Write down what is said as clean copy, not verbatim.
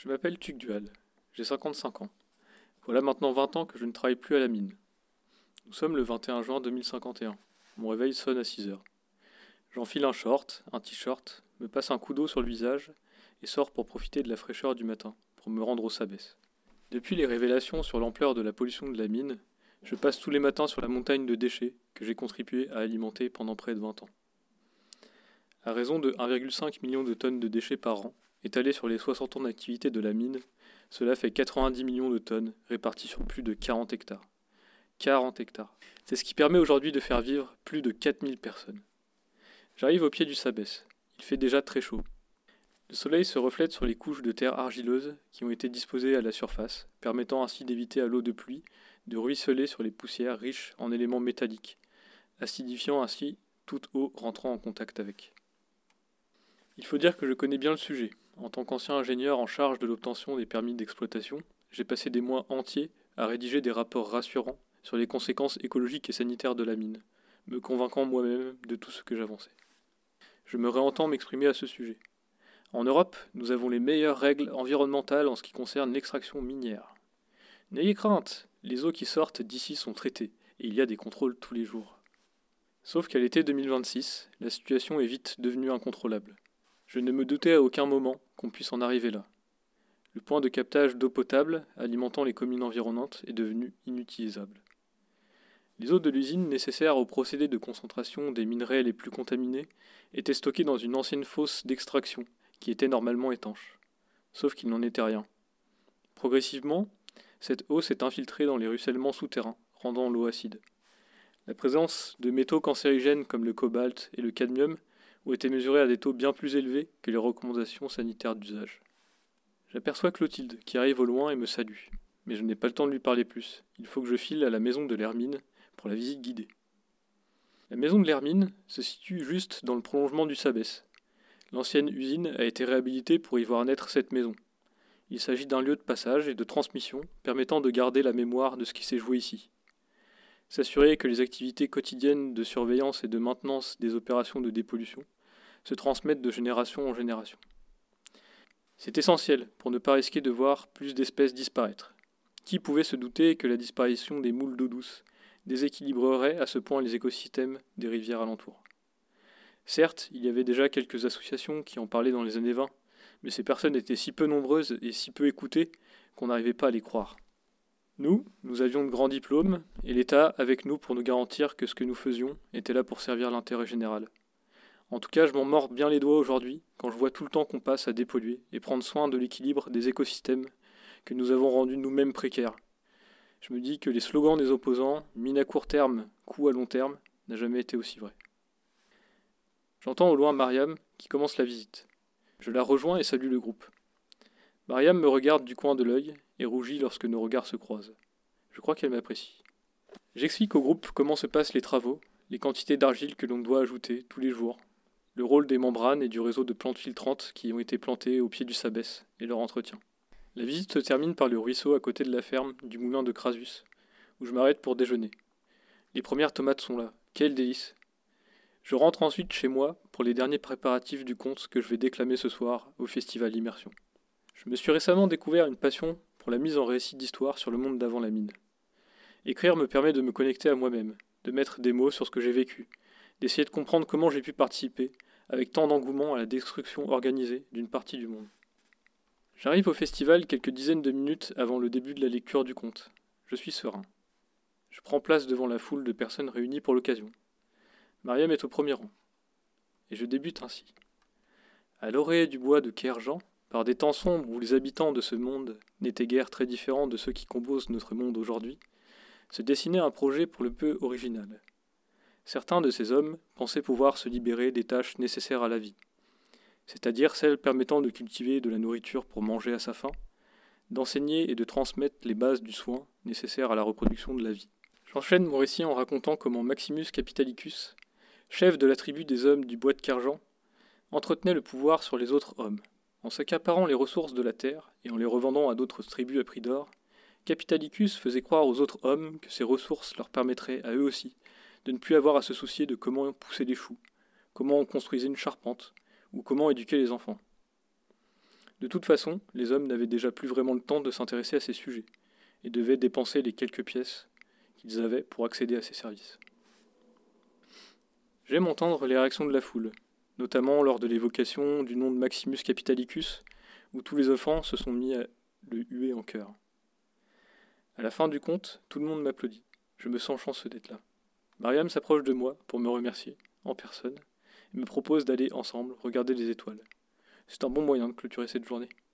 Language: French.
Je m'appelle Tugdual, j'ai 55 ans. Voilà maintenant 20 ans que je ne travaille plus à la mine. Nous sommes le 21 juin 2051. Mon réveil sonne à 6 heures. J'enfile un short, un t-shirt, me passe un coup d'eau sur le visage et sors pour profiter de la fraîcheur du matin, pour me rendre au Sabès. Depuis les révélations sur l'ampleur de la pollution de la mine, je passe tous les matins sur la montagne de déchets que j'ai contribué à alimenter pendant près de 20 ans. À raison de 1,5 million de tonnes de déchets par an, étalés sur les 60 ans d'activité de la mine, cela fait 90 millions de tonnes réparties sur plus de 40 hectares. 40 hectares. C'est ce qui permet aujourd'hui de faire vivre plus de 4000 personnes. J'arrive au pied du Sabès. Il fait déjà très chaud. Le soleil se reflète sur les couches de terre argileuse qui ont été disposées à la surface, permettant ainsi d'éviter à l'eau de pluie de ruisseler sur les poussières riches en éléments métalliques, acidifiant ainsi toute eau rentrant en contact avec. Il faut dire que je connais bien le sujet. En tant qu'ancien ingénieur en charge de l'obtention des permis d'exploitation, j'ai passé des mois entiers à rédiger des rapports rassurants sur les conséquences écologiques et sanitaires de la mine, me convainquant moi-même de tout ce que j'avançais. Je me réentends m'exprimer à ce sujet. En Europe, nous avons les meilleures règles environnementales en ce qui concerne l'extraction minière. N'ayez crainte, les eaux qui sortent d'ici sont traitées, et il y a des contrôles tous les jours. Sauf qu'à l'été 2026, la situation est vite devenue incontrôlable. Je ne me doutais à aucun moment qu'on puisse en arriver là. Le point de captage d'eau potable alimentant les communes environnantes est devenu inutilisable. Les eaux de l'usine nécessaires au procédé de concentration des minerais les plus contaminés étaient stockées dans une ancienne fosse d'extraction qui était normalement étanche. Sauf qu'il n'en était rien. Progressivement, cette eau s'est infiltrée dans les ruissellements souterrains, rendant l'eau acide. La présence de métaux cancérigènes comme le cobalt et le cadmium ont été mesurés à des taux bien plus élevés que les recommandations sanitaires d'usage. J'aperçois Clotilde qui arrive au loin et me salue, mais je n'ai pas le temps de lui parler plus. Il faut que je file à la maison de l'Hermine pour la visite guidée. La maison de l'Hermine se situe juste dans le prolongement du Sabès. L'ancienne usine a été réhabilitée pour y voir naître cette maison. Il s'agit d'un lieu de passage et de transmission permettant de garder la mémoire de ce qui s'est joué ici. S'assurer que les activités quotidiennes de surveillance et de maintenance des opérations de dépollution se transmettent de génération en génération. C'est essentiel pour ne pas risquer de voir plus d'espèces disparaître. Qui pouvait se douter que la disparition des moules d'eau douce déséquilibrerait à ce point les écosystèmes des rivières alentours? Certes, il y avait déjà quelques associations qui en parlaient dans les années 20, mais ces personnes étaient si peu nombreuses et si peu écoutées qu'on n'arrivait pas à les croire. Nous avions de grands diplômes, et l'État avec nous pour nous garantir que ce que nous faisions était là pour servir l'intérêt général. En tout cas, je m'en mords bien les doigts aujourd'hui quand je vois tout le temps qu'on passe à dépolluer et prendre soin de l'équilibre des écosystèmes que nous avons rendus nous-mêmes précaires. Je me dis que les slogans des opposants, mine à court terme, coût à long terme, n'a jamais été aussi vrai. J'entends au loin Mariam qui commence la visite. Je la rejoins et salue le groupe. Mariam me regarde du coin de l'œil et rougit lorsque nos regards se croisent. Je crois qu'elle m'apprécie. J'explique au groupe comment se passent les travaux, les quantités d'argile que l'on doit ajouter tous les jours, le rôle des membranes et du réseau de plantes filtrantes qui ont été plantées au pied du Sabès et leur entretien. La visite se termine par le ruisseau à côté de la ferme du moulin de Crasus, où je m'arrête pour déjeuner. Les premières tomates sont là, quel délice! Je rentre ensuite chez moi pour les derniers préparatifs du conte que je vais déclamer ce soir au festival Immersion. Je me suis récemment découvert une passion pour la mise en récit d'histoire sur le monde d'avant la mine. Écrire me permet de me connecter à moi-même, de mettre des mots sur ce que j'ai vécu, d'essayer de comprendre comment j'ai pu participer, avec tant d'engouement, à la destruction organisée d'une partie du monde. J'arrive au festival quelques dizaines de minutes avant le début de la lecture du conte. Je suis serein. Je prends place devant la foule de personnes réunies pour l'occasion. Mariam est au premier rang. Et je débute ainsi. À l'orée du bois de Kerjan, par des temps sombres où les habitants de ce monde n'étaient guère très différents de ceux qui composent notre monde aujourd'hui, se dessinait un projet pour le peu original. Certains de ces hommes pensaient pouvoir se libérer des tâches nécessaires à la vie, c'est-à-dire celles permettant de cultiver de la nourriture pour manger à sa faim, d'enseigner et de transmettre les bases du soin nécessaires à la reproduction de la vie. J'enchaîne mon récit en racontant comment Maximus Capitalicus, chef de la tribu des hommes du bois de Kerjan, entretenait le pouvoir sur les autres hommes. En s'accaparant les ressources de la terre et en les revendant à d'autres tribus à prix d'or, Capitalicus faisait croire aux autres hommes que ces ressources leur permettraient à eux aussi de ne plus avoir à se soucier de comment pousser des choux, comment on construisait une charpente ou comment éduquer les enfants. De toute façon, les hommes n'avaient déjà plus vraiment le temps de s'intéresser à ces sujets, et devaient dépenser les quelques pièces qu'ils avaient pour accéder à ces services. J'aime entendre les réactions de la foule, notamment lors de l'évocation du nom de Maximus Capitalicus, où tous les enfants se sont mis à le huer en chœur. À la fin du conte, tout le monde m'applaudit. Je me sens chanceux d'être là. Mariam s'approche de moi pour me remercier, en personne, et me propose d'aller ensemble regarder les étoiles. C'est un bon moyen de clôturer cette journée.